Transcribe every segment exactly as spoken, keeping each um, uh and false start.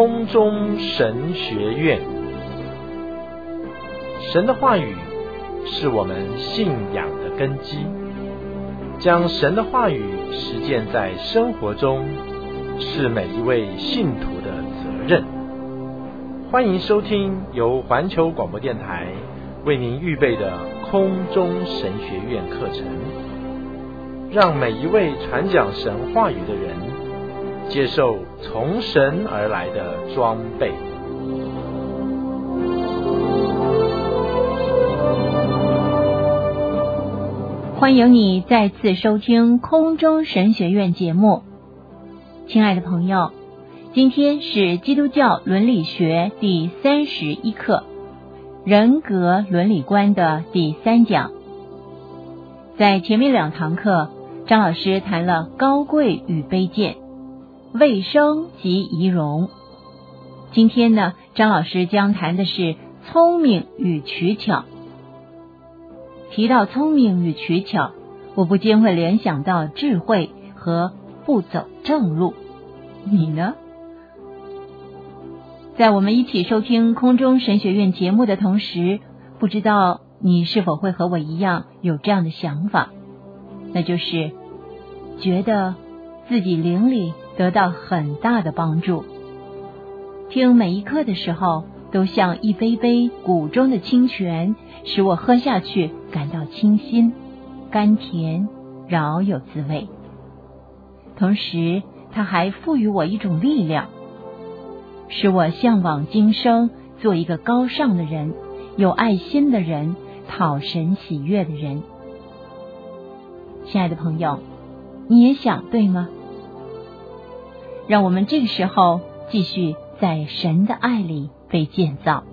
空中神学院。神的话语是我们信仰的根基，将神的话语实践在生活中，是每一位信徒的责任。欢迎收听由环球广播电台为您预备的空中神学院课程，让每一位传讲神话语的人接受从神而来的装备。 欢迎你再次收听空中神学院节目。亲爱的朋友，今天是基督教伦理学第三十一课，人格伦理观的第三讲。在前面两堂课，张老师谈了高贵与卑贱、卫生及仪容。今天呢，张老师将谈的是聪明与取巧。提到聪明与取巧，我不禁会联想到智慧和不走正路。你呢？在我们一起收听空中神学院节目的同时，不知道你是否会和我一样有这样的想法，那就是觉得自己灵里得到很大的帮助，听每一课的时候都像一杯杯谷中的清泉，使我喝下去感到清新、甘甜，饶有滋味。同时它还赋予我一种力量，使我向往今生做一个高尚的人，有爱心的人，讨神喜悦的人。亲爱的朋友，你也想对吗？让我们这个时候继续在神的爱里被建造。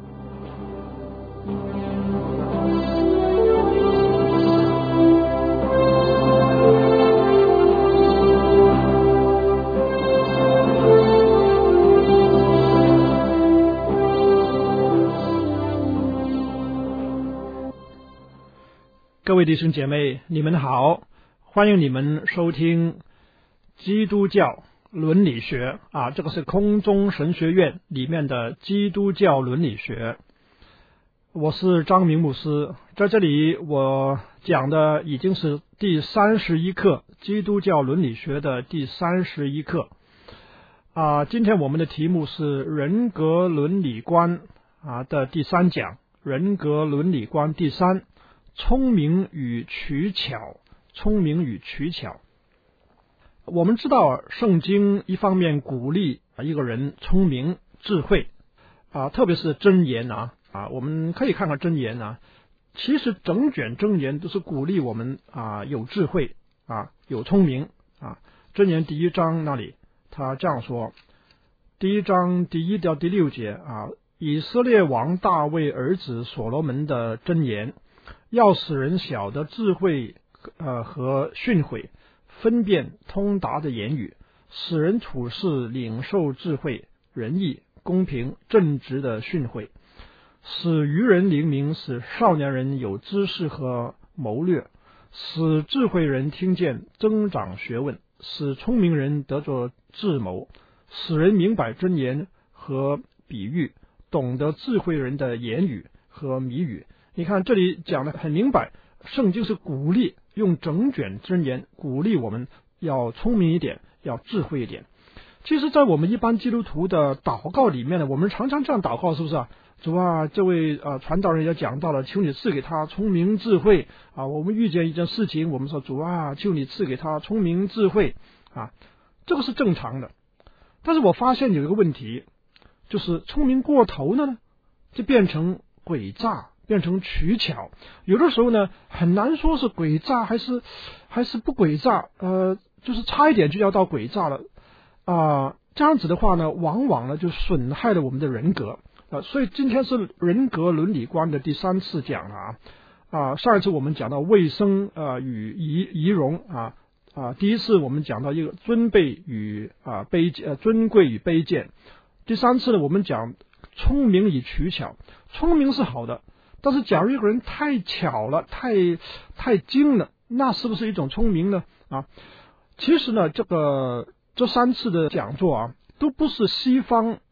各位弟兄姐妹，你们好，欢迎你们收听基督教伦理学啊，这个是空中神学院里面的基督教伦理学。我是张明牧师，在这里我讲的已经是第三十一课，基督教伦理学的第三十一课啊。今天我们的题目是人格伦理观啊的第三讲，人格伦理观第三，聪明与取巧。聪明与取巧。我们知道圣经一方面鼓励一个人聪明智慧啊，特别是箴言啊啊，我们可以看看箴言啊，其实整卷箴言都是鼓励我们啊有智慧啊有聪明啊。箴言第一章那里他这样说，第一章第一到第六节啊，以色列王大卫儿子所罗门的箴言，要使人晓得智慧呃和训诲，分辨通达的言语，使人处事领受智慧、仁义、公平、正直的训诲，使愚人灵明，使少年人有知识和谋略，使智慧人听见增长学问，使聪明人得着智谋，使人明白箴言和比喻，懂得智慧人的言语和谜语。你看这里讲得很明白，圣经是鼓励，用整卷箴言鼓励我们要聪明一点，要智慧一点。其实在我们一般基督徒的祷告里面呢，我们常常这样祷告，是不是啊？主啊，这位呃传道人也讲到了，求你赐给他聪明智慧啊。我们遇见一件事情，我们说主啊，求你赐给他聪明智慧啊，这个是正常的。但是我发现有一个问题，就是聪明过头了呢，就变成诡诈，变成取巧。有的时候呢，很难说是诡诈还是还是不诡诈，呃，就是差一点就要到诡诈了啊、呃。这样子的话呢，往往呢就损害了我们的人格啊、呃。所以今天是人格伦理观的第三次讲了啊啊、呃。上一次我们讲到卫生呃与仪仪容啊啊、呃，第一次我们讲到一个尊卑与啊、呃、卑呃尊贵与卑贱。第三次呢，我们讲聪明与取巧。聪明是好的，但是假如一个人太巧了，太太精了，那是不是一种聪明呢？啊，其实呢，这个这三次的讲座啊，都不是西方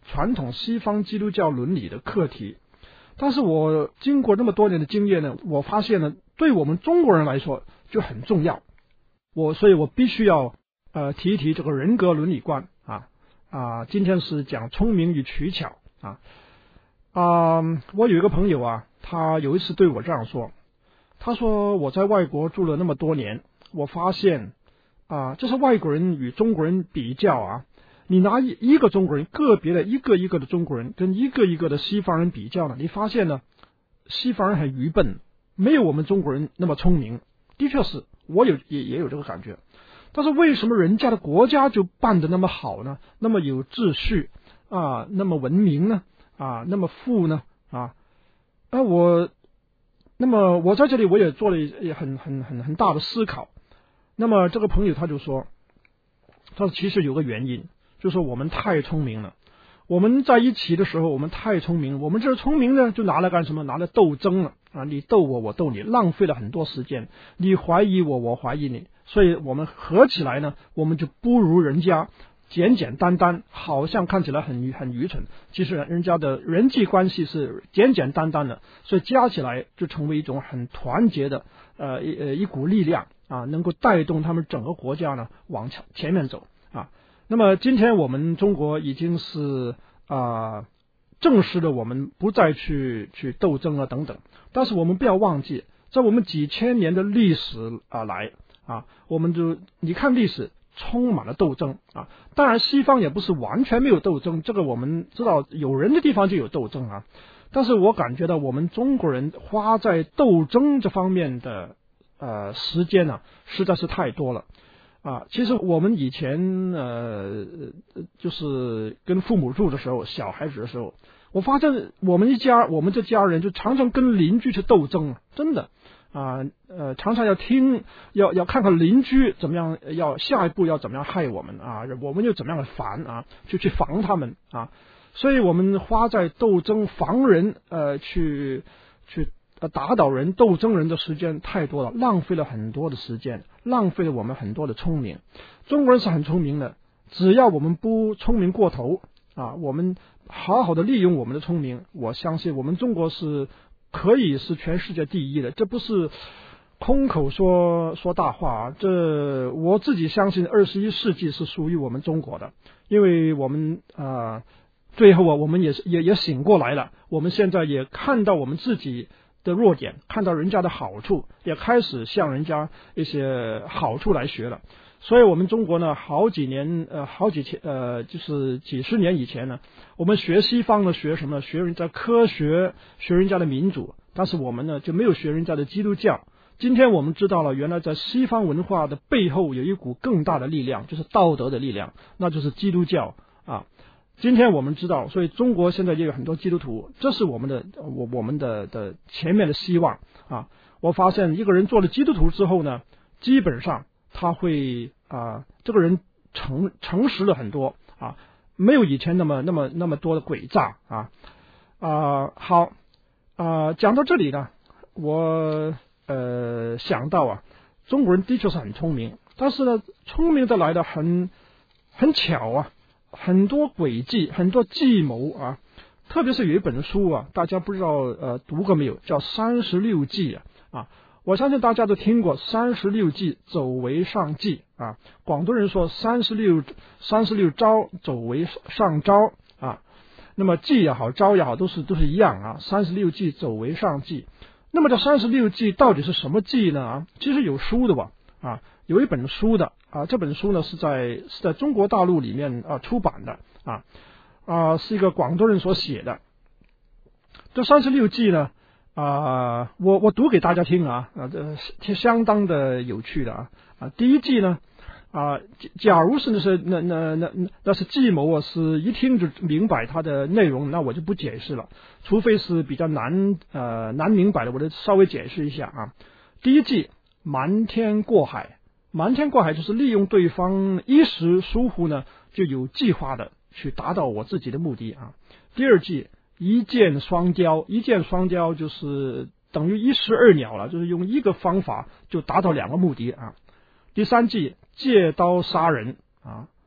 传统西方基督教伦理的课题。但是我经过那么多年的经验呢，我发现呢，对我们中国人来说就很重要。我所以我必须要呃提一提这个人格伦理观啊啊，今天是讲聪明与取巧啊啊，我有一个朋友啊，他有一次对我这样说，他说我在外国住了那么多年，我发现啊，就是外国人与中国人比较啊，你拿一一个中国人，个别的一个一个的中国人跟一个一个的西方人比较呢，你发现呢，西方人很愚笨，没有我们中国人那么聪明。的确是，我有也也有这个感觉。但是为什么人家的国家就办得那么好呢？那么有秩序啊，那么文明呢？啊，那么富呢？啊，哎、啊，我，那么我在这里我也做了也很很很很大的思考。那么这个朋友他就说，他说其实有个原因，就是说我们太聪明了。我们在一起的时候，我们太聪明了。我们这聪明呢，就拿来干什么？拿来斗争了啊！你斗我，我斗你，浪费了很多时间。你怀疑我，我怀疑你，所以我们合起来呢，我们就不如人家简简单单，好像看起来很很愚蠢。其实人家的人际关系是简简单单的，所以加起来就成为一种很团结的呃一呃一股力量啊，能够带动他们整个国家呢往前前面走啊。那么今天我们中国已经是啊、呃、正式的，我们不再去去斗争啊等等，但是我们不要忘记，在我们几千年的历史啊、呃、来啊，我们就你看历史充满了斗争啊。当然西方也不是完全没有斗争，这个我们知道有人的地方就有斗争啊。但是我感觉到我们中国人花在斗争这方面的呃时间呢、啊，实在是太多了。啊，其实我们以前呃，就是跟父母住的时候，小孩子的时候，我发现我们一家，我们这家人就常常跟邻居去斗争，真的啊，呃，常常要听，要要看看邻居怎么样，要下一步要怎么样害我们啊，我们又怎么样的烦啊，就去防他们啊，所以我们花在斗争防人，呃，去去。呃，打倒人、斗争人的时间太多了，浪费了很多的时间，浪费了我们很多的聪明。中国人是很聪明的，只要我们不聪明过头啊，我们好好的利用我们的聪明，我相信我们中国是可以是全世界第一的，这不是空口说说大话啊。这我自己相信，二十一世纪是属于我们中国的，因为我们啊、呃，最后啊，我们也是也也醒过来了，我们现在也看到我们自己的弱点，看到人家的好处，也开始向人家一些好处来学了。所以我们中国呢，好几年呃好几千呃就是几十年以前呢，我们学西方呢，学什么？学人家科学，学人家的民主，但是我们呢就没有学人家的基督教。今天我们知道了，原来在西方文化的背后有一股更大的力量，就是道德的力量，那就是基督教啊。今天我们知道，所以中国现在也有很多基督徒，这是我们的我我们的的前面的希望啊。我发现一个人做了基督徒之后呢，基本上他会啊，这个人诚诚实了很多啊，没有以前那么那么那么多的诡诈啊啊。好啊，讲到这里呢，我呃想到啊，中国人的确是很聪明，但是呢，聪明的来的很很巧啊。很多诡计，很多计谋啊，特别是有一本书啊，大家不知道呃读过没有，叫《三十六计》啊啊，我相信大家都听过三十六计走为上计啊，广东人说三十六三十六招走为上招啊，那么计也好，招也好，都是都是一样啊，三十六计走为上计。那么这三十六计到底是什么计呢？啊，其实有书的吧啊，有一本书的。啊，这本书呢是在是在中国大陆里面啊出版的啊啊，是一个广东人所写的。这三十六计呢啊，我我读给大家听啊啊，这是相当的有趣的啊啊。第一计呢啊，假如是那是那那那那是计谋啊，是一听就明白它的内容，那我就不解释了，除非是比较难呃难明白的，我就稍微解释一下啊。第一计，瞒天过海。瞒天过海就是利用对方一时疏忽呢，就有计划的去达到我自己的目的啊。第二计，一箭双雕，一箭双雕就是等于一石二鸟了，就是用一个方法就达到两个目的啊。第三计，借刀杀人啊，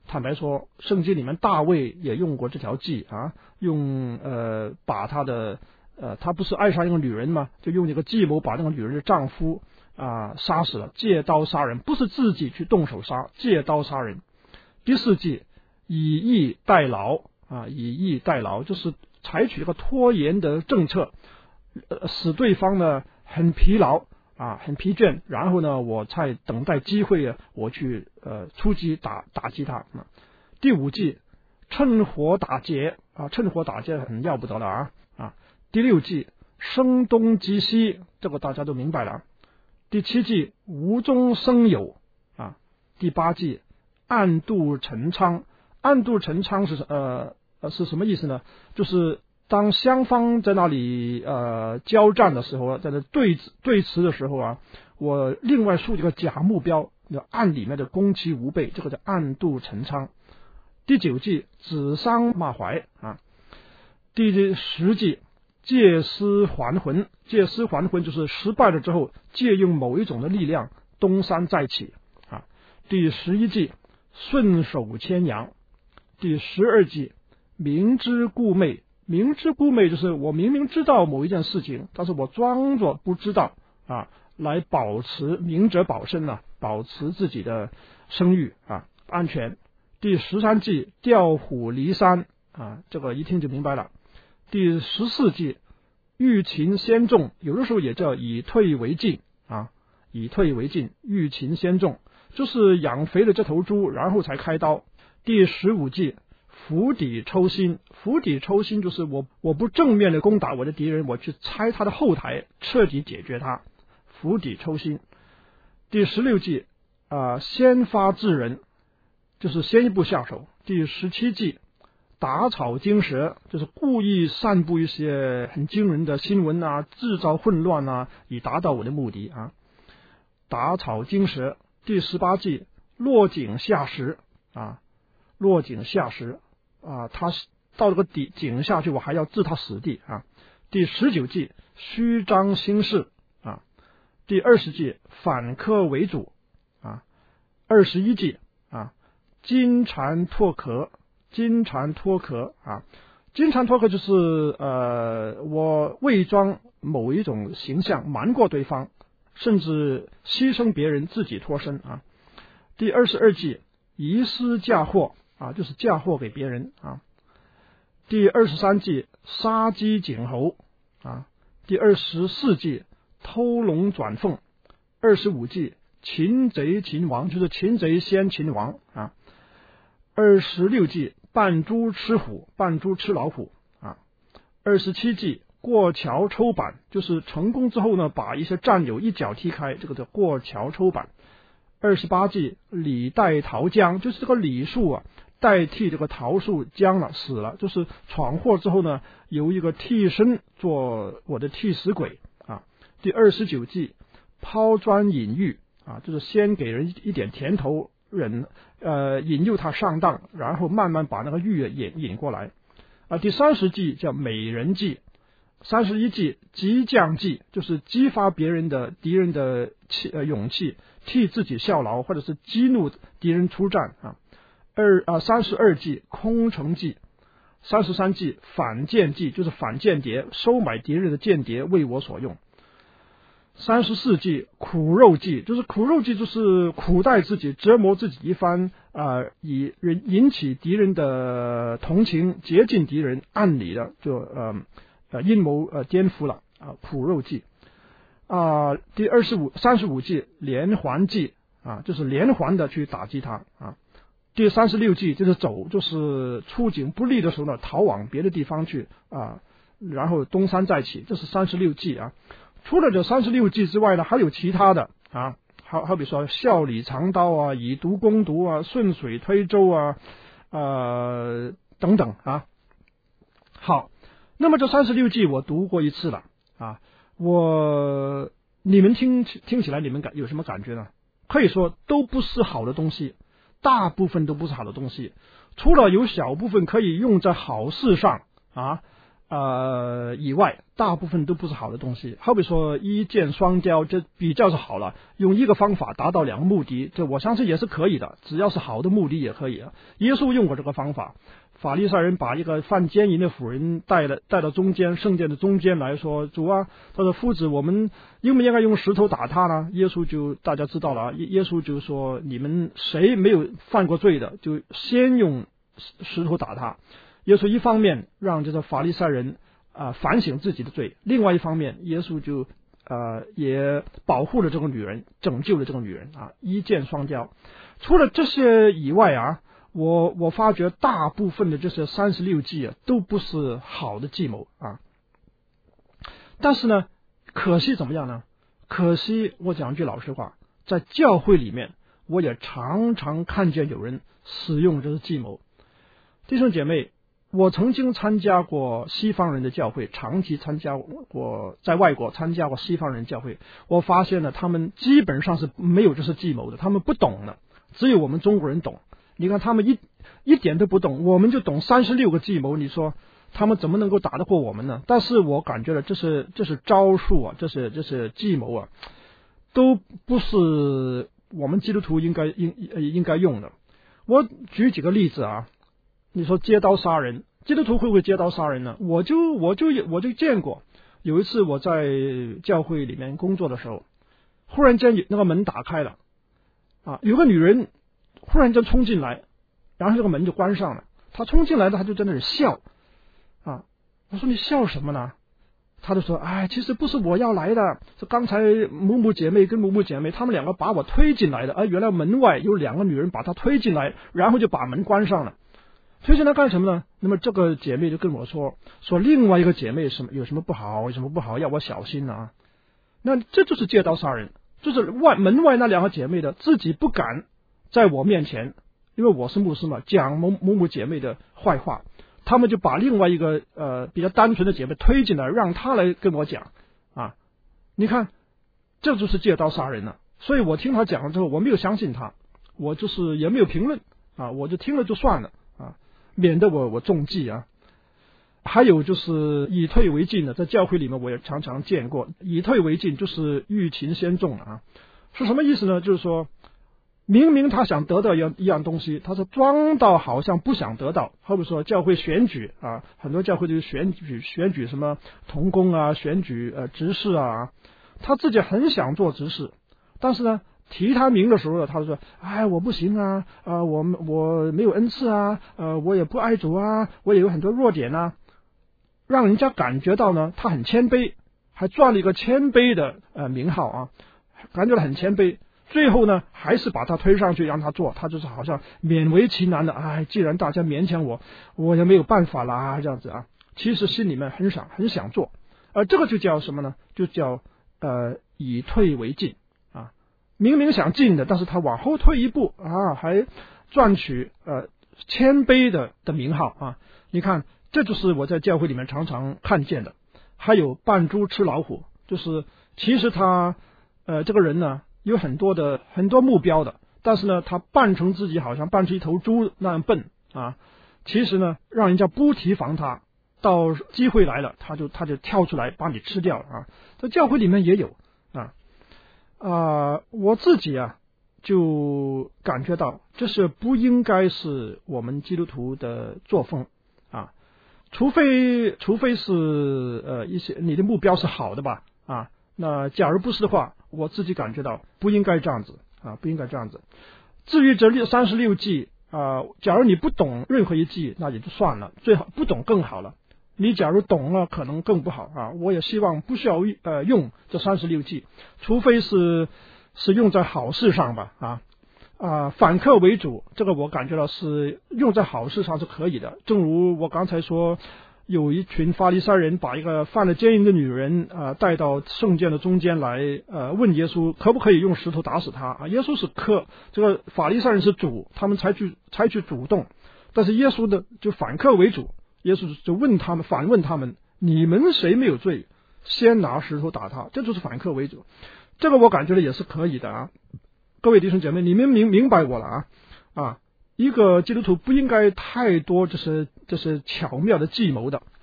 坦白说，圣经里面大卫也用过这条计啊，用呃把他的呃他不是爱上一个女人嘛，就用一个计谋把那个女人的丈夫啊杀死了，借刀杀人，不是自己去动手杀，借刀杀人。第四计以逸待劳啊，以逸待劳就是采取一个拖延的政策，呃，使对方呢很疲劳啊，很疲倦，然后呢，我才等待机会啊，我去呃出击打打击他。啊、第五计趁火打劫啊，趁火打劫很要不得了啊啊。第六计声东击西，这个大家都明白了。第七计无中生有啊。第八计暗度陈仓，暗度陈仓是呃呃是什么意思呢？就是当双方在那里呃交战的时候，在那对对峙的时候啊，我另外树一个假目标，暗里面的攻其无备，这个叫暗度陈仓。第九计指桑骂槐啊。第十计借尸还魂，借尸还魂就是失败了之后，借用某一种的力量东山再起啊。第十一计顺手牵羊。第十二计明知故昧，明知故昧就是我明明知道某一件事情，但是我装作不知道啊，来保持明哲保身啊，保持自己的声誉啊安全。第十三计调虎离山啊，这个一听就明白了。第十四计欲擒先纵，有的时候也叫以退为进啊，以退为进，欲擒先纵就是养肥了这头猪，然后才开刀。第十五计釜底抽薪，釜底抽薪就是我我不正面的攻打我的敌人，我去拆他的后台，彻底解决他，釜底抽薪。第十六计啊、呃，先发制人，就是先一步下手。第十七计打草惊蛇，就是故意散布一些很惊人的新闻啊，制造混乱啊，以达到我的目的啊，打草惊蛇。第十八计落井下石啊，落井下石啊，他到了个底井下去，我还要置他死地啊。第十九计虚张声势啊。第二十计反客为主啊。二十一计啊金蝉脱壳，金蝉脱壳啊，金蝉脱壳就是呃我伪装某一种形象，瞒过对方，甚至牺牲别人，自己脱身啊。第二十二计遗失嫁祸啊，就是嫁祸给别人啊。第二十三计杀鸡儆猴啊。第二十四计偷龙转凤。二十五计擒贼擒王，就是擒贼先擒王啊。二十六计扮猪吃虎，扮猪吃老虎啊。二十七计过桥抽板，就是成功之后呢，把一些战友一脚踢开，这个叫过桥抽板。二十八计李代桃僵，就是这个李树啊代替这个桃树僵了，死了，就是闯祸之后呢，由一个替身做我的替死鬼啊。第二十九计抛砖引玉啊，就是先给人一点甜头，人呃引诱他上当，然后慢慢把那个玉引引过来啊。第三十计叫美人计。三十一计激将计，就是激发别人的敌人的气呃勇气，替自己效劳，或者是激怒敌人出战啊。二啊三十二计空城计。三十三计反间计，就是反间谍，收买敌人的间谍为我所用。三十四计苦肉计，就是苦肉计就是苦待自己，折磨自己一番啊、呃，以引起敌人的同情，接近敌人，暗里的就呃呃阴谋呃颠覆了啊，苦肉计啊。第二十五三十五计连环计啊，就是连环的去打击他啊。第三十六计就是走，就是出警不利的时候呢，逃往别的地方去啊，然后东山再起，这是三十六计啊。除了这三十六计之外呢，还有其他的啊，好好比说笑里藏刀啊，以毒攻毒啊，顺水推舟啊，呃等等啊。好，那么这三十六计我读过一次了啊，我你们听听起来你们感有什么感觉呢？可以说都不是好的东西，大部分都不是好的东西，除了有小部分可以用在好事上啊。 呃以外，大部分都不是好的东西。好比说一箭双雕，这比较是好了，用一个方法达到两个目的，这我相信也是可以的，只要是好的目的也可以啊。耶稣用过这个方法，法利赛人把一个犯奸淫的妇人带了带到中间圣殿的中间来说，主啊，他说夫子，我们应不应该用石头打他呢？耶稣就大家知道了，耶耶稣就说，你们谁没有犯过罪的，就先用石头打他。耶稣一方面让这个法利赛人啊、呃、反省自己的罪，另外一方面耶稣就呃也保护了这个女人，拯救了这个女人啊，一箭双雕。除了这些以外啊，我我发觉大部分的这些三十六计啊都不是好的计谋啊。但是呢，可惜怎么样呢？可惜我讲句老实话，在教会里面我也常常看见有人使用这些计谋。弟兄姐妹，我曾经参加过西方人的教会，长期参加过在外国参加过西方人教会，我发现呢，他们基本上是没有这些计谋的，他们不懂的，只有我们中国人懂。你看他们一一点都不懂，我们就懂三十六个计谋，你说他们怎么能够打得过我们呢？但是我感觉了，这是这是招数啊，这是这是计谋啊，都不是我们基督徒应该应应该用的。我举几个例子啊。你说借刀杀人，基督徒会不会借刀杀人呢？我就我就我就见过，有一次我在教会里面工作的时候，忽然间那个门打开了，啊，有个女人忽然间冲进来，然后这个门就关上了。她冲进来的，她就在那里笑，啊，我说你笑什么呢？她就说，哎，其实不是我要来的，是刚才某某姐妹跟某某姐妹，她们两个把我推进来的，而原来门外有两个女人把她推进来，然后就把门关上了。推进来干什么呢？那么这个姐妹就跟我说，说另外一个姐妹什么有什么不好，有什么不好，要我小心啊。那这就是借刀杀人，就是外门外那两个姐妹的自己不敢在我面前，因为我是牧师嘛，讲某某某姐妹的坏话，他们就把另外一个呃比较单纯的姐妹推进来，让她来跟我讲啊。你看，这就是借刀杀人了。所以我听他讲了之后，我没有相信他，我就是也没有评论啊，我就听了就算了。免得我我中计啊。还有就是以退为进的，在教会里面我也常常见过，以退为进就是欲擒先纵啊。是什么意思呢？就是说明明他想得到一样一样东西，他是装到好像不想得到。好比说教会选举啊，很多教会就是选举选举什么同工啊，选举呃执事啊，他自己很想做执事，但是呢提他名的时候，他说：“哎，我不行啊，呃，我我没有恩赐啊，呃，我也不爱主啊，我也有很多弱点啊。”让人家感觉到呢，他很谦卑，还赚了一个谦卑的呃名号啊，感觉到很谦卑。最后呢，还是把他推上去让他做，他就是好像勉为其难的，哎，既然大家勉强我，我也没有办法啦，这样子啊。其实心里面很想很想做，而、呃、这个就叫什么呢？就叫呃以退为进。明明想进的，但是他往后退一步啊，还赚取呃谦卑的的名号啊！你看，这就是我在教会里面常常看见的。还有扮猪吃老虎，就是其实他呃这个人呢有很多的很多目标的，但是呢他扮成自己好像扮出一头猪那样笨啊，其实呢让人家不提防他，到机会来了他就他就跳出来把你吃掉了啊！在教会里面也有啊。啊、呃，我自己啊，就感觉到这是不应该是我们基督徒的作风啊，除非除非是呃一些你的目标是好的吧啊，那假如不是的话，我自己感觉到不应该这样子啊，不应该这样子。至于这六三十六计啊，假如你不懂任何一计，那也就算了，最好不懂更好了。你假如懂了，可能更不好啊！我也希望不需要呃用这三十六计，除非是是用在好事上吧啊啊！反客为主，这个我感觉到是用在好事上是可以的。正如我刚才说，有一群法利赛人把一个犯了奸淫的女人啊带到圣殿的中间来，呃问耶稣可不可以用石头打死她啊？耶稣是客，这个法利赛人是主，他们采取采取主动，但是耶稣的就反客为主。耶稣就问他们，反问他们：你们谁没有罪，先拿石头打他？这就是反客为主。这个我感觉的也是可以的啊。各位弟兄姐妹，你们明明白我了啊啊！一个基督徒不应该太多这些这些巧妙的计谋的。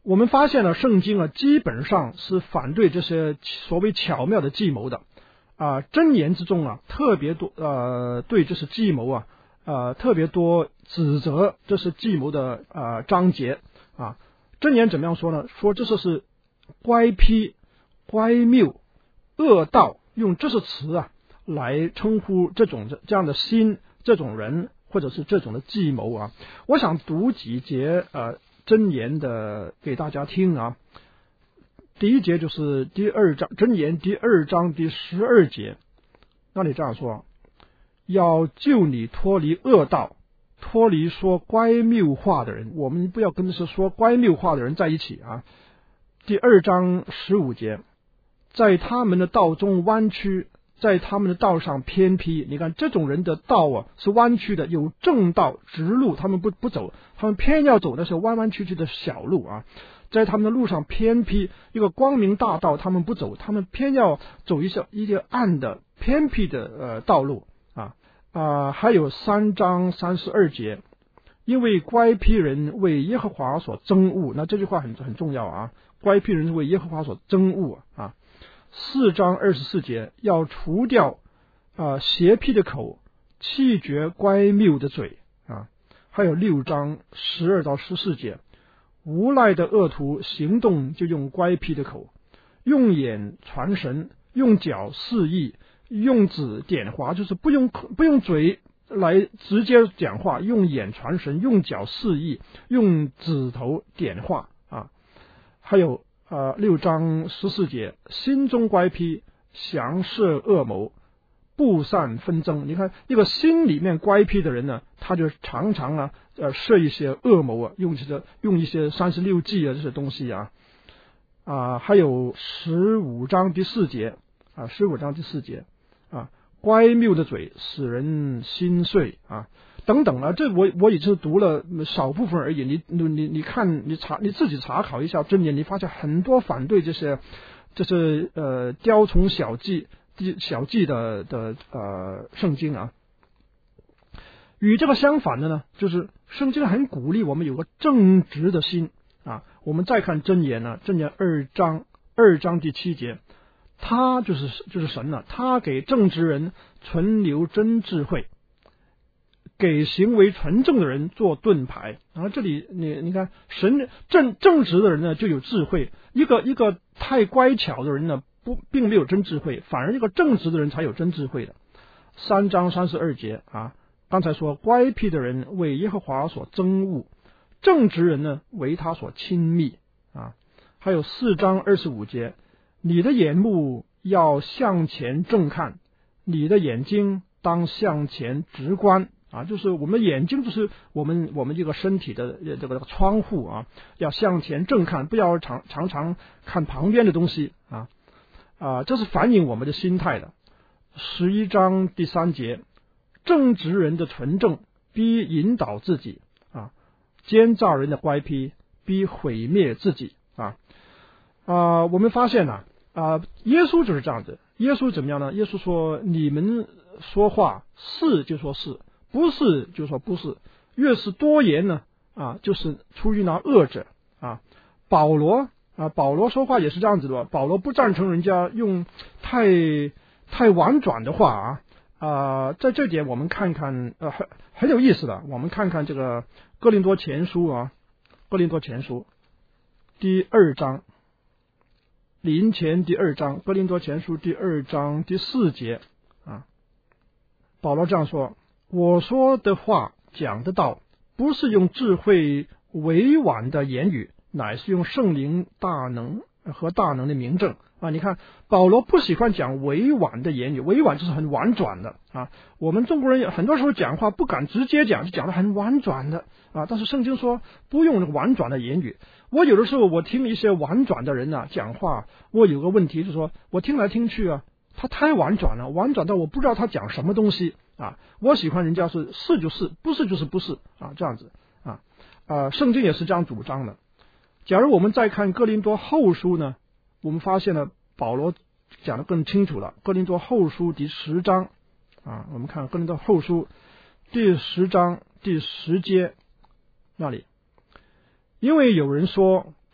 我们发现了圣经啊，基本上是反对这些所谓巧妙的计谋的啊。箴言之中啊，特别多呃，对这是计谋啊，呃，特别多指责这是计谋的呃章节啊。箴言怎么样说呢？说这是是乖僻、乖谬、恶道，用这些词啊来称呼这种这样的心、这种人，或者是这种的计谋啊。我想读几节呃箴言的给大家听啊。第一节就是第二章，箴言第二章第十二节，那里这样说：要救你脱离恶道，脱离说乖谬话的人。我们不要跟这些说乖谬话的人在一起啊。第二章十五节，在他们的道中弯曲，在他们的道上偏僻。你看这种人的道啊是弯曲的，有正道直路他们不不走，他们偏要走那些弯弯曲曲的小路啊。在他们的路上偏僻，一个光明大道他们不走，他们偏要走一些一些暗的偏僻的呃道路啊啊、呃。还有三章三十二节，因为乖僻人为耶和华所憎恶，那这句话很很重要啊。乖僻人为耶和华所憎恶啊。四章二十四节，要除掉啊邪僻的口，弃绝乖谬的嘴啊。还有六章十二到十四节，无赖的恶徒行动就用乖僻的口，用眼传神，用脚示意，用指点划，就是不用不用嘴来直接讲话，用眼传神，用脚示意，用指头点划啊。还有呃六章十四节，心中乖僻，详设恶谋，布散纷争。你看一个心里面乖僻的人呢，他就常常啊呃设一些恶谋啊，用一些用一些三十六计啊这些东西啊啊。还有十五章第四节啊，十五章第四节啊，乖谬的嘴使人心碎啊。等等啊，这我我也是读了少部分而已。你你你你看，你查你自己查考一下箴言，你发现很多反对这些这些呃雕虫小技小技的的呃圣经啊。与这个相反的呢，就是圣经很鼓励我们有个正直的心啊。我们再看箴言呢，箴言二章二章第七节，他就是就是神呢、啊，他给正直人存留真智慧，给行为纯正的人做盾牌。然后这里你你看，神正正直的人呢就有智慧，一个一个太乖巧的人呢不并没有真智慧，反而一个正直的人才有真智慧的。三章三十二节啊，刚才说乖僻的人为耶和华所憎恶，正直人呢为他所亲密啊。还有四章二十五节，你的眼目要向前正看，你的眼睛当向前直观啊，就是我们眼睛就是我们我们这个身体的这个窗户啊，要向前正看，不要常常常看旁边的东西啊啊，这是反映我们的心态的。十一章第三节，正直人的纯正必引导自己啊，奸诈人的乖僻必毁灭自己啊啊。我们发现呢 啊, 啊，耶稣就是这样子。耶稣怎么样呢？耶稣说：你们说话是就说是，不是就说不是，越是多言呢啊，就是出于那恶者啊。保罗啊，保罗说话也是这样子的。保罗不赞成人家用太太婉转的话啊啊，在这点我们看看呃很很有意思的。我们看看这个哥林多前书啊，哥林多前书第二章，林前第二章，哥林多前书第二章第四节啊，保罗这样说：我说的话讲的道，不是用智慧委婉的言语，乃是用圣灵大能和大能的明证啊。你看保罗不喜欢讲委婉的言语，委婉就是很婉转的啊。我们中国人很多时候讲话不敢直接讲，就讲得很婉转的啊。但是圣经说不用婉转的言语。我有的时候我听一些婉转的人啊讲话，我有个问题就是说，我听来听去啊，他太婉转了，婉转到我不知道他讲什么东西啊。我喜欢人家是是就是，不是就是不是啊，这样子啊啊。圣经也是这样主张的。假如我们再看哥林多后书呢，我们发现了保罗讲得更清楚了。哥林多后书第十章啊，我们看哥林多后书第十章第十节那里，因为有人说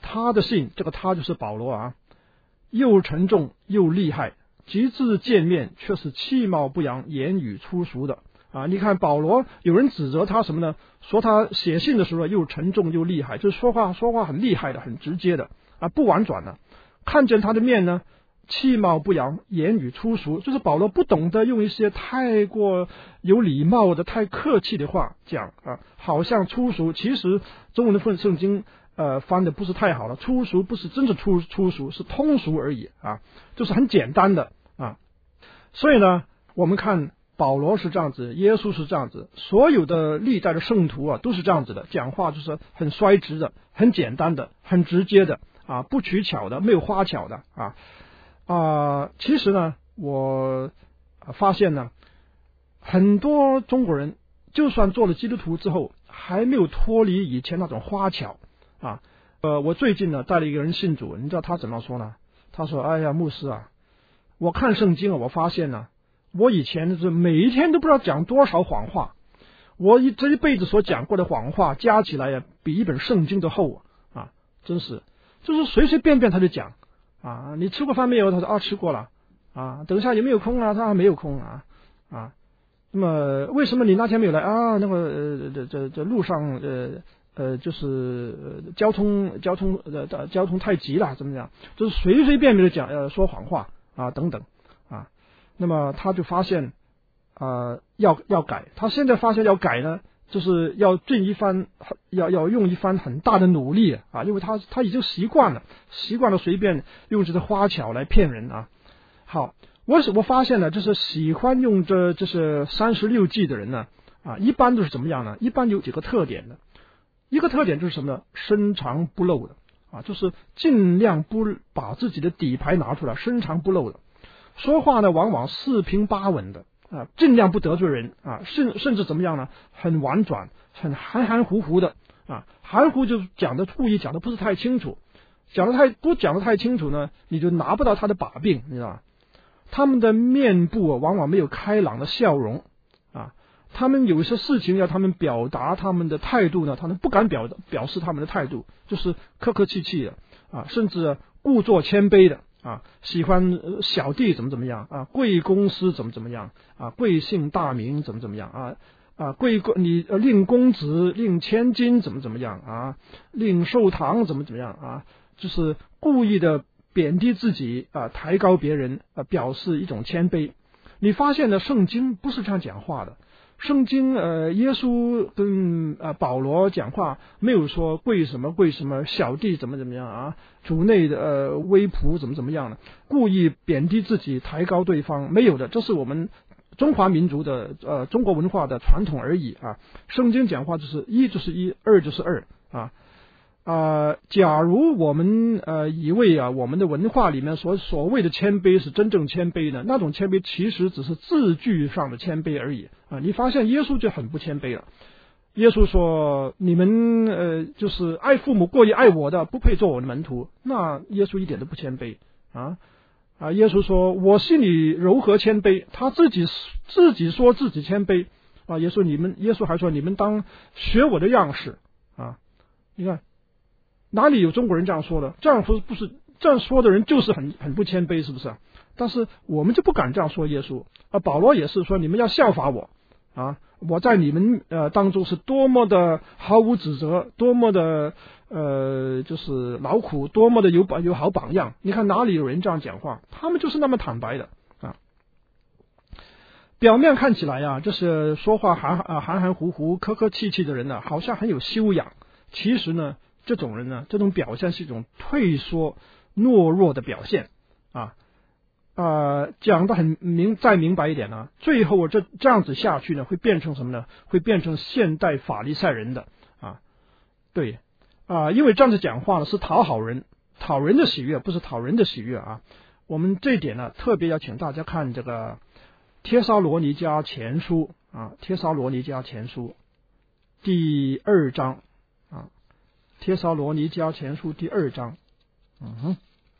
他的信，这个他就是保罗啊，又沉重又厉害，极致见面却是气貌不扬，言语粗俗的啊。你看保罗，有人指责他什么呢？说他写信的时候又沉重又厉害，就是说话说话很厉害的，很直接的啊，不婉转的。看见他的面呢，气貌不扬，言语粗俗，就是保罗不懂得用一些太过有礼貌的、太客气的话讲啊，好像粗俗。其实中文的份圣经呃翻的不是太好了，粗俗不是真是粗粗俗，是通俗而已啊，就是很简单的啊。所以呢，我们看保罗是这样子，耶稣是这样子，所有的历代的圣徒啊都是这样子的，讲话就是很率直的、很简单的、很直接的啊，不取巧的，没有花巧的啊。啊、呃，其实呢，我发现呢，很多中国人就算做了基督徒之后，还没有脱离以前那种花巧啊。呃，我最近呢带了一个人信主，你知道他怎么说呢？他说：“哎呀，牧师啊，我看圣经啊，我发现呢，我以前是每一天都不知道讲多少谎话，我一这一辈子所讲过的谎话加起来呀，比一本圣经都厚啊，真是，就是随随便便他就讲。”啊，你吃过饭没有？他说啊，吃过了。啊，等一下有没有空啊？他还没有空啊。啊，那么为什么你那天没有来啊？那个呃，这这这路上呃呃，就是呃交通交通呃交通太急了，怎么讲？就是随随便便的讲呃说谎话啊等等啊。那么他就发现啊、呃、要要改，他现在发现要改呢。就是要尽一番，要要用一番很大的努力啊，因为他他已经习惯了，习惯了随便用这个花巧来骗人啊。好，我我发现呢，就是喜欢用这就是三十六计的人呢，啊，一般都是怎么样呢？一般有几个特点的，一个特点就是什么呢？深藏不露的啊，就是尽量不把自己的底牌拿出来，深藏不露的。说话呢，往往四平八稳的。啊，尽量不得罪人啊，甚甚至怎么样呢？很婉转，很含含糊糊的啊，含糊就讲的故意讲的不是太清楚，讲的太不讲的太清楚呢，你就拿不到他的把柄，你知道吧？他们的面部啊，往往没有开朗的笑容啊，他们有一些事情要他们表达他们的态度呢，他们不敢表表示他们的态度，就是客客气气的啊，甚至故作谦卑的。啊，喜欢小弟怎么怎么样啊，贵公司怎么怎么样啊，贵姓大名怎么怎么样啊啊，贵你令公子令千金怎么怎么样啊，令寿堂怎么怎么样啊，就是故意的贬低自己啊，抬高别人啊，表示一种谦卑。你发现呢，圣经不是这样讲话的。圣经呃，耶稣跟呃保罗讲话没有说贵什么贵什么，小弟怎么怎么样啊，主内的呃微仆怎么怎么样呢？故意贬低自己，抬高对方，没有的，这是我们中华民族的呃中国文化的传统而已啊。圣经讲话就是一就是一，二就是二啊。啊、呃，假如我们呃以为啊我们的文化里面所所谓的谦卑是真正谦卑呢，那种谦卑其实只是字句上的谦卑而已啊。你发现耶稣就很不谦卑了。耶稣说：“你们呃就是爱父母过于爱我的，不配做我的门徒。”那耶稣一点都不谦卑啊啊！耶稣说：“我心里柔和谦卑。”他自己自己说自己谦卑啊。耶稣你们耶稣还说：“你们当学我的样式啊。”你看。哪里有中国人这样说的？这样说不是这样说的人就是很很不谦卑，是不是？但是我们就不敢这样说耶稣啊。保罗也是说，你们要效法我啊！我在你们呃当中是多么的毫无指责，多么的呃就是劳苦，多么的有榜有好榜样。你看哪里有人这样讲话？他们就是那么坦白的啊。表面看起来呀、啊，就是说话含啊含含糊糊、客客气气的人呢、啊，好像很有修养。其实呢。这种人呢，这种表现是一种退缩、懦弱的表现啊。呃，讲得很明，再明白一点呢，最后这这样子下去呢，会变成什么呢？会变成现代法利赛人的啊，对啊，因为这样子讲话呢是讨好人，讨人的喜悦，不是讨人的喜悦啊。我们这一点呢，特别要请大家看这个帖撒罗尼迦前书啊，帖撒罗尼迦前书第二章。帖撒罗尼迦前书第二章，嗯哼，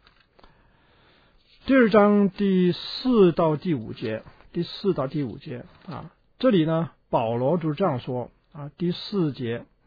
第二章第四到第五节，第四到第五节啊，这里呢，保罗就这样说啊，第四节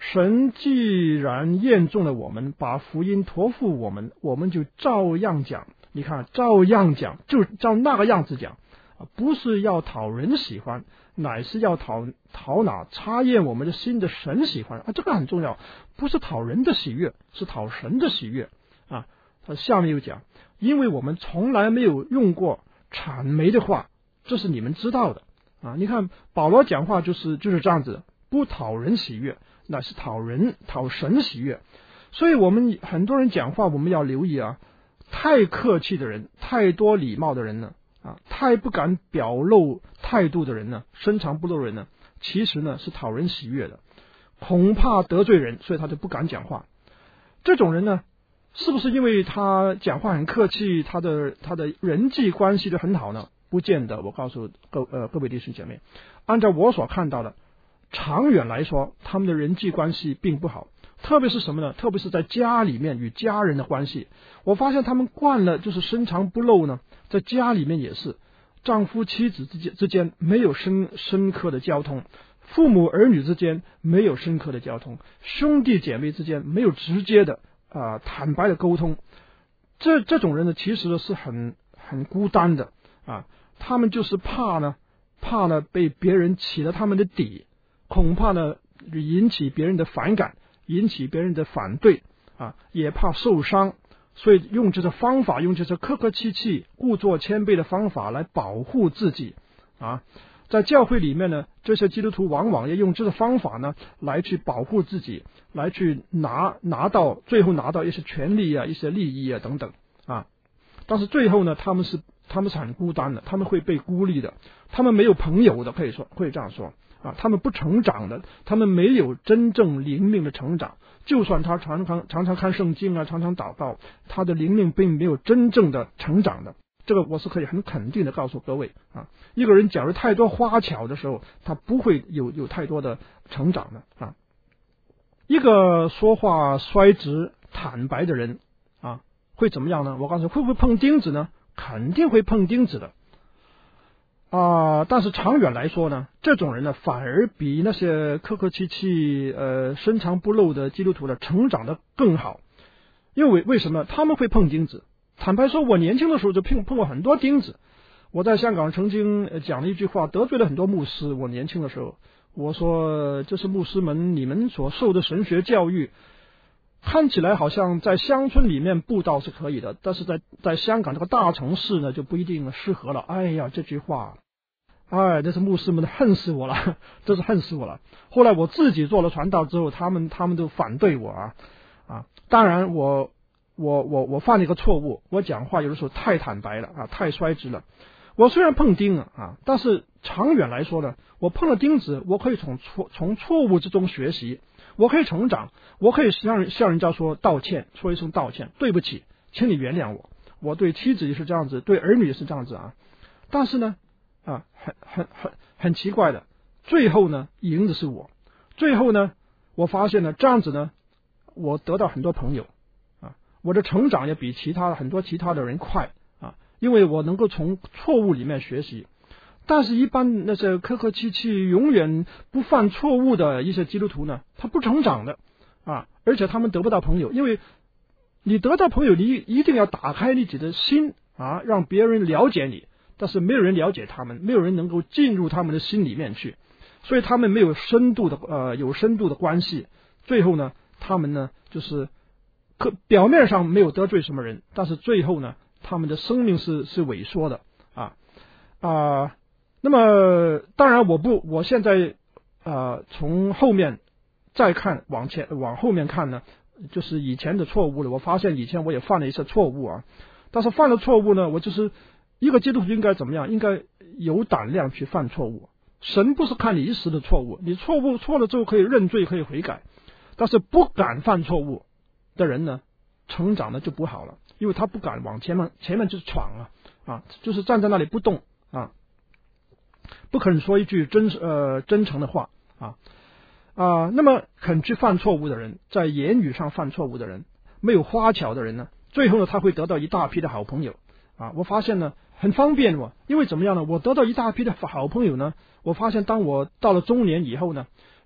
神既然验中了我们，把福音托付我们，我们就照样讲。你看，照样讲，就照那个样子讲，不是要讨人喜欢，乃是要讨讨哪查验我们的心的神喜欢啊，这个很重要，不是讨人的喜悦，是讨神的喜悦啊。他下面又讲，因为我们从来没有用过谄媚的话，这是你们知道的啊。你看保罗讲话就是就是这样子的，不讨人喜悦，乃是讨人讨神喜悦。所以我们很多人讲话，我们要留意啊，太客气的人，太多礼貌的人呢，啊，太不敢表露态度的人呢，深藏不露的人呢，其实呢是讨人喜悦的，恐怕得罪人，所以他就不敢讲话。这种人呢，是不是因为他讲话很客气，他的他的人际关系就很好呢？不见得。我告诉各呃各位弟兄姐妹，按照我所看到的，长远来说，他们的人际关系并不好。特别是什么呢？特别是在家里面与家人的关系，我发现他们惯了就是深藏不露呢，在家里面也是，丈夫妻子之间之间没有深深刻的交通，父母儿女之间没有深刻的交通，兄弟姐妹之间没有直接的啊、呃、坦白的沟通。这这种人呢，其实呢是很很孤单的啊，他们就是怕呢怕呢被别人起了他们的底，恐怕呢引起别人的反感，引起别人的反对啊，也怕受伤，所以用这个方法，用这个客客气气、故作谦卑的方法来保护自己啊。在教会里面呢，这些基督徒往往也用这个方法呢，来去保护自己，来去拿拿到最后拿到一些权利啊、一些利益啊等等啊。但是最后呢，他们是他们是很孤单的，他们会被孤立的，他们没有朋友的，可以说可以这样说。啊，他们不成长的，他们没有真正灵命的成长。就算他常常常常看圣经啊，常常祷告，他的灵命并没有真正的成长的。这个我是可以很肯定的告诉各位啊。一个人假如太多花巧的时候，他不会有有太多的成长的啊。一个说话率直坦白的人啊，会怎么样呢？我告诉你，会不会碰钉子呢？肯定会碰钉子的。啊、呃，但是长远来说呢，这种人呢，反而比那些客客气气、呃深藏不露的基督徒呢，成长的更好。因为为什么他们会碰钉子？坦白说，我年轻的时候就碰碰过很多钉子。我在香港曾经讲了一句话，得罪了很多牧师。我年轻的时候，我说这是牧师们你们所受的神学教育，看起来好像在乡村里面布道是可以的，但是在在香港这个大城市呢，就不一定适合了。哎呀，这句话。哎，这是牧师们恨死我了，这是恨死我了。后来我自己做了传道之后，他们他们都反对我啊啊！当然我我我我犯了一个错误，我讲话有的时候太坦白了啊，太率直了。我虽然碰钉了啊，但是长远来说呢，我碰了钉子，我可以从错从错误之中学习，我可以成长，我可以向向人家说道歉，说一声道歉，对不起，请你原谅我。我对妻子也是这样子，对儿女也是这样子啊。但是呢。啊，很很很很奇怪的，最后呢，赢的是我。最后呢，我发现呢，这样子呢，我得到很多朋友啊，我的成长也比其他很多其他的人快啊，因为我能够从错误里面学习。但是，一般那些客客气气、永远不犯错误的一些基督徒呢，他不成长的啊，而且他们得不到朋友，因为你得到朋友，你一定要打开你自己的心啊，让别人了解你。但是没有人了解他们，没有人能够进入他们的心里面去，所以他们没有深度的呃有深度的关系。最后呢，他们呢就是可表面上没有得罪什么人，但是最后呢，他们的生命是是萎缩的啊啊、呃。那么当然我不，我现在呃从后面再看往前往后面看呢，就是以前的错误了。我发现以前我也犯了一些错误啊，但是犯了错误呢，我就是。一个基督徒应该怎么样？应该有胆量去犯错误。神不是看你一时的错误，你错误错了之后可以认罪，可以悔改。但是不敢犯错误的人呢，成长的就不好了，因为他不敢往前面前面就是闯啊啊，就是站在那里不动啊，不肯说一句真呃真诚的话啊啊。那么肯去犯错误的人，在言语上犯错误的人，没有花巧的人呢，最后呢他会得到一大批的好朋友。啊，我发现呢很方便我，因为怎么样呢？我得到一大批的好朋友呢。我发现当我到了中年以后呢，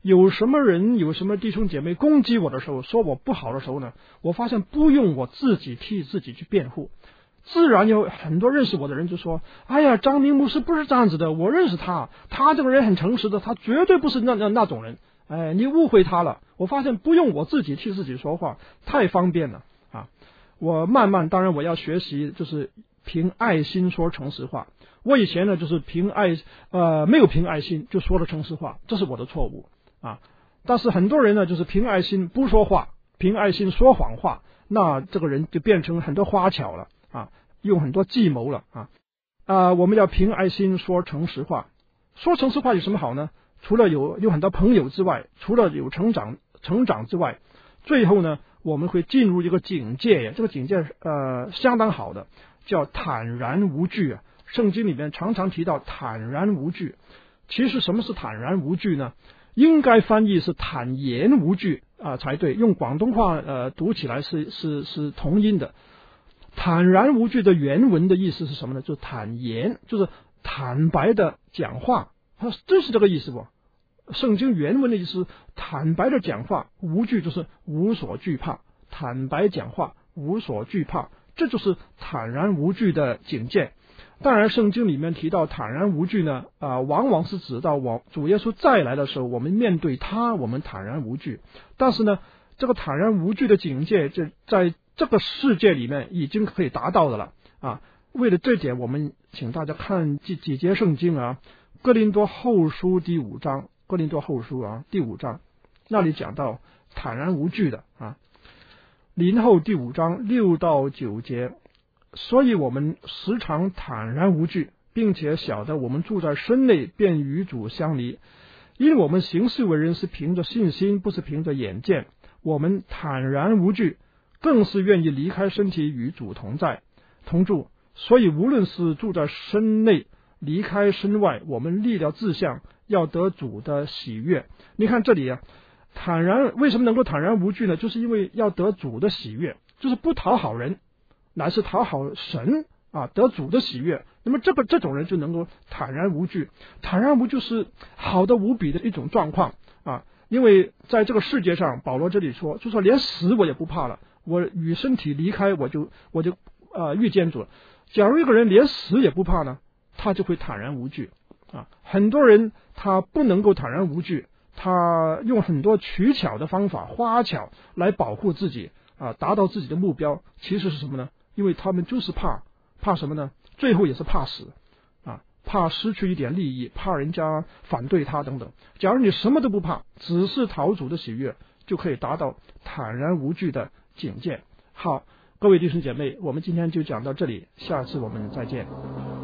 有什么人有什么弟兄姐妹攻击我的时候，说我不好的时候呢，我发现不用我自己替自己去辩护，自然有很多认识我的人就说，哎呀，张明牧师不是这样子的，我认识他，他这个人很诚实的，他绝对不是那那那种人，哎，你误会他了。我发现不用我自己替自己说话，太方便了啊！我慢慢，当然我要学习，就是凭爱心说诚实话。我以前呢，就是凭爱呃没有凭爱心就说了诚实话，这是我的错误啊。但是很多人呢，就是凭爱心不说话，凭爱心说谎话，那这个人就变成很多花巧了啊，用很多计谋了啊啊！我们要凭爱心说诚实话，说诚实话有什么好呢？除了有有很多朋友之外，除了有成长成长之外，最后呢，我们会进入一个境界，这个境界呃相当好的，叫坦然无惧啊。圣经里面常常提到坦然无惧，其实什么是坦然无惧呢？应该翻译是坦然无惧啊、呃、才对，用广东话呃读起来是是是同音的。坦然无惧的原文的意思是什么呢？就是坦然，就是坦白的讲话，它真是这个意思不？圣经原文的意思，坦白的讲话，无惧就是无所惧怕，坦白讲话，无所惧怕，这就是坦然无惧的境界。当然，圣经里面提到坦然无惧呢，啊、呃，往往是指到我主耶稣再来的时候，我们面对他，我们坦然无惧。但是呢，这个坦然无惧的境界，这在这个世界里面已经可以达到的了啊。为了这点，我们请大家看几几节圣经啊，《哥林多后书》第五章。哥林多后书啊，第五章那里讲到坦然无惧的啊，林后第五章六到九节，所以我们时常坦然无惧，并且晓得我们住在身内，便与主相离，因为我们行事为人是凭着信心，不是凭着眼见。我们坦然无惧，更是愿意离开身体与主同在同住，所以无论是住在身内，离开身外，我们立了志向，要得主的喜悦。你看这里啊，坦然为什么能够坦然无惧呢？就是因为要得主的喜悦，就是不讨好人，乃是讨好神啊，得主的喜悦。那么这个这种人就能够坦然无惧，坦然无惧是好的无比的一种状况啊。因为在这个世界上，保罗这里说，就说连死我也不怕了，我与身体离开，我就我就呃遇见主了。假如一个人连死也不怕呢，他就会坦然无惧啊。很多人他不能够坦然无惧，他用很多取巧的方法、花巧来保护自己啊，达到自己的目标。其实是什么呢？因为他们就是怕，怕什么呢？最后也是怕死啊，怕失去一点利益，怕人家反对他等等。假如你什么都不怕，只是讨主的喜悦，就可以达到坦然无惧的境界。好，各位弟兄姐妹，我们今天就讲到这里，下次我们再见。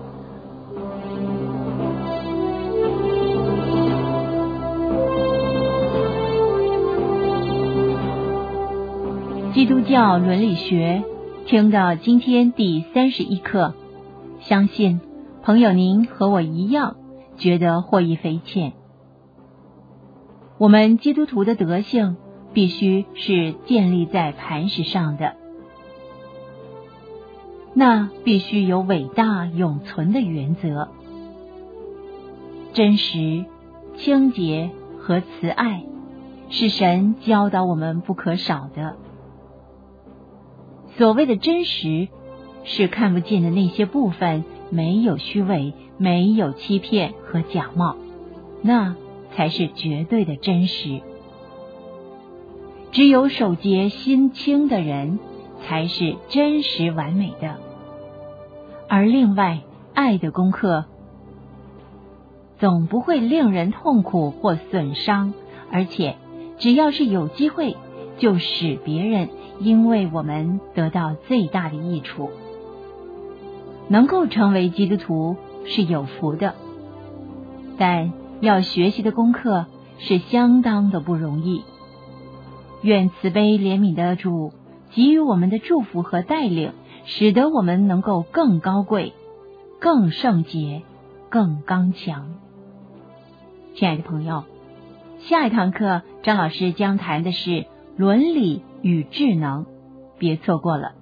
基督教伦理学听到今天第三十一课，相信朋友您和我一样觉得获益匪浅。我们基督徒的德性必须是建立在磐石上的，那必须有伟大永存的原则，真实、清洁和慈爱是神教导我们不可少的。所谓的真实，是看不见的那些部分没有虚伪，没有欺骗和假冒，那才是绝对的真实。只有守节心清的人，才是真实完美的。而另外，爱的功课总不会令人痛苦或损伤，而且只要是有机会，就使别人因为我们得到最大的益处。能够成为基督徒是有福的，但要学习的功课是相当的不容易。愿慈悲怜悯的主给予我们的祝福和带领，使得我们能够更高贵、更圣洁、更刚强。亲爱的朋友，下一堂课张老师将谈的是伦理与智能，别错过了。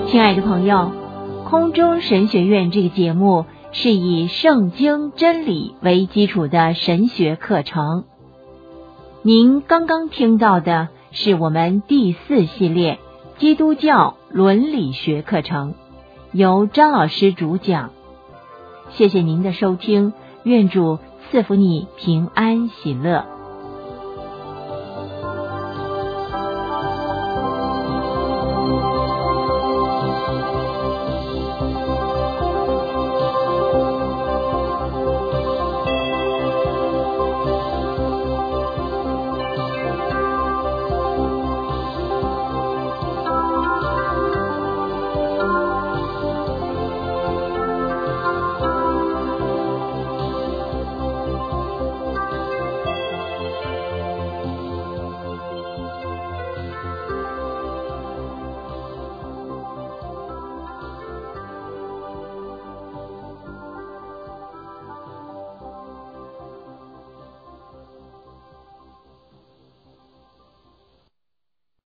亲爱的朋友，空中神学院这个节目是以圣经真理为基础的神学课程。您刚刚听到的是我们第四系列基督教伦理学课程，由张老师主讲。谢谢您的收听，愿主赐福你平安喜乐。